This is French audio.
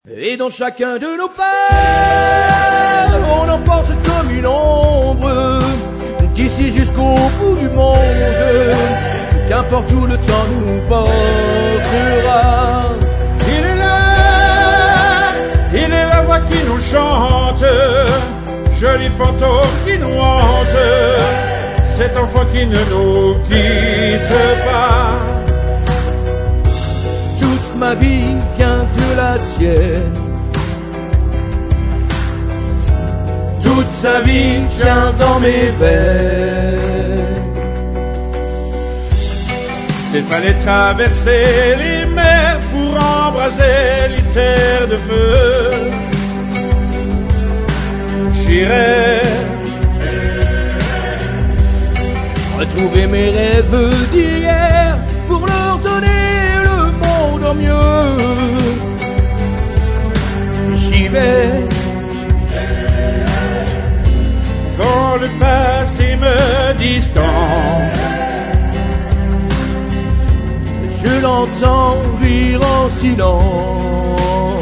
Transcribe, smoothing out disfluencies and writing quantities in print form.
Et dans chacun de nos pas, on emporte comme une ombre, d'ici jusqu'au bout du monde, qu'importe où le temps nous portera. Il est la voix qui nous chante, joli fantôme qui nous hante, cet enfant qui ne nous quitte pas. Toute ma vie vient de la sienne, toute sa vie vient dans mes veines. S'il fallait traverser les mers pour embraser les terres de feu, j'irais retrouver mes rêves d'hier pour leur donner le monde en mieux. J'y vais quand le passé me distance. Je l'entends rire en silence.